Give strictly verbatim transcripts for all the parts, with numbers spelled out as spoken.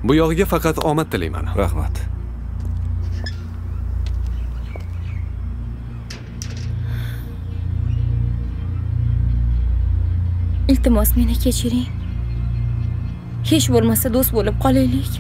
Bu yog'iga faqat omad tilayman. Rahmat. Iltimos meni kechiring. Hech bo'lmasa do'st bo'lib qolaylik.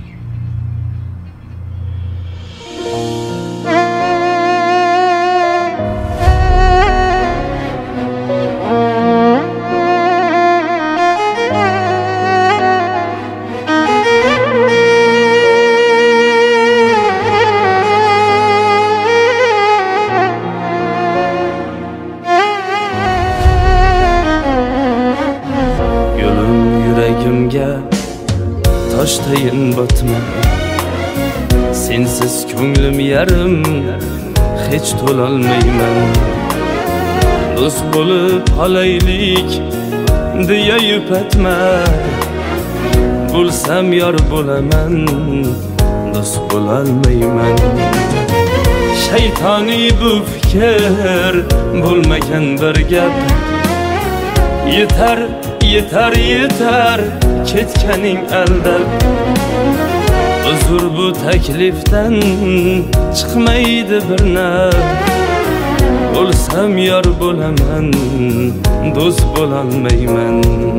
Toshtayin botma, sensiz ko'nglim yarim, hech to'lolmayman. Do'st bo'lib qolaylik deya yupatma, bo'lsam yor bo'laman, do'st bo'lolmayman. Shaytoniy bu fikr bo'lmagan bir gap. Yetar, yetar, yetar ketganing aldab. Uzr bu taklifdan chiqmaydi bir naf. Bo'lsam yor bo'laman, do'st bo'lolmayman.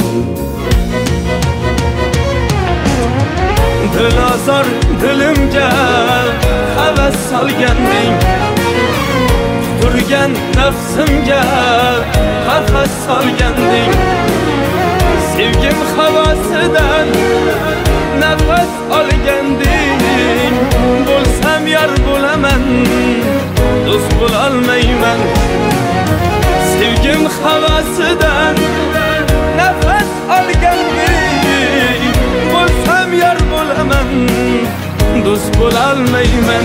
Dilozor dilimga havas solganding, turgan nafsimga qafas solganding. Sevgim havosidan nafas olganding. Bo'lsam yor bo'laman, do'st bo'lolmayman. Sevgim havosidan nafas olganding. Bo'lsam yor bo'laman, do'st bo'lolmayman.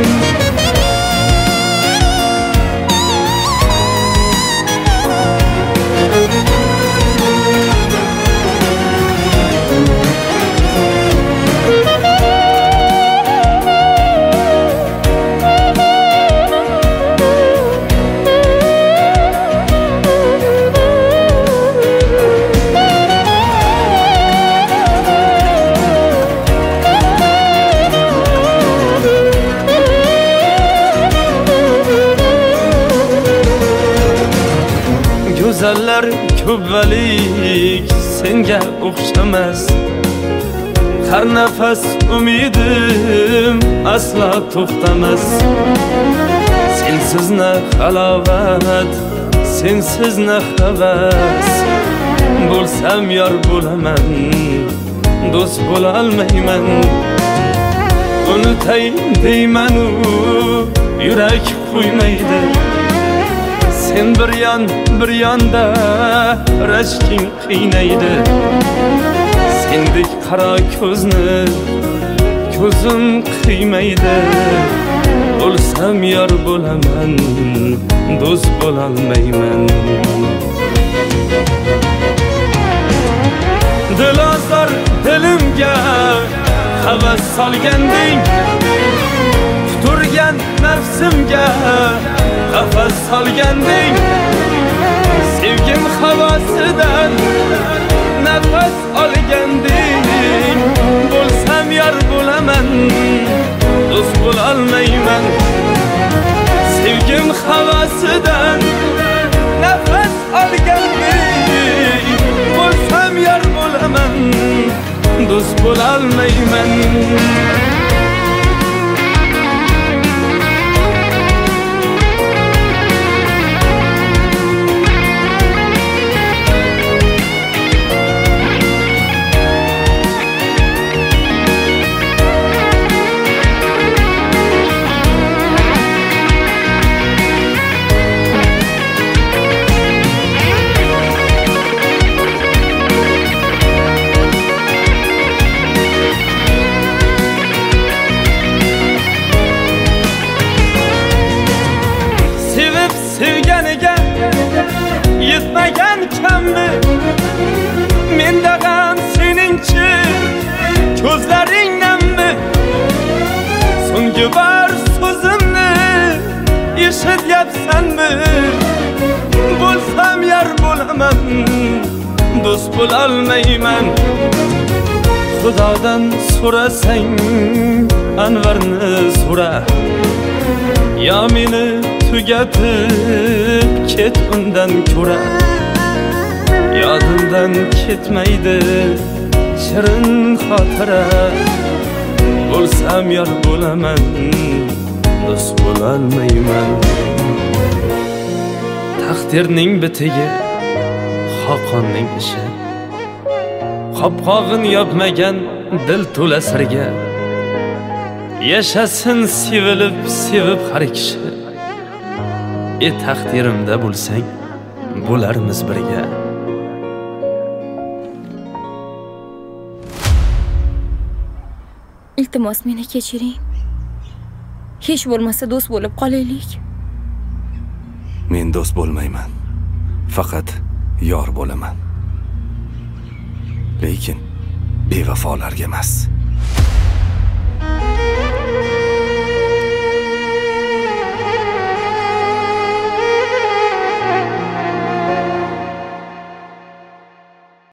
Go'zallar ko'pvalik senga o'xshamas. Har nafas umidim asla to'xtamas. Sensiz na halovat, sensiz na havas. Bo'lsam yor bo'laman, do'st bo'lolmayman. Unutay deyman u yurak qo'ymaydi. Sen bir yon bir yonda rashking qiynaydi. Sendek qaro ko'zni ko'zim qiymaydi. Bo'lsam yor bo'laman, do'st bo'lolmayman. Dilozor dilimga havas solganding, turgan nafsimga qafas solganding. Sevgim havosidan nafas olganding. Bo'lsam yor bo'laman, do'st bo'lolmayman. Sevgim havosidan nafas olganding. Bo'lsam yor bo'laman, do'st bo'lolmayman. Sevganiga yetmagan kammi? Menda ham seningchi ko'zlaringdanmi? So'nggi bor so'zimni eshityapsanmi? Bo'lsam yor bo'laman, do'st bo'lolmayman. Xudodan so'rasang Anvarni so'ra, yo meni tugatib ket undan ko'ra. Yodimdan ketmaydi shirin xotira, bo'lsam yor bo'laman, do'st bo'lolmayman. Taqdirning bitigi Xoqonning ishi, qopqog'in yopmagan dil to'la sirga. Yashasin sevilib sevib har kishi, e taqdirimda bo'lsang bo'larmiz birga. Iltimos meni kechiring. Hech bo'lmasa do'st bo'lib qolaylik. Men do'st bo'lmayman. Faqat yor bo'laman. Lekin bevafolarga emas.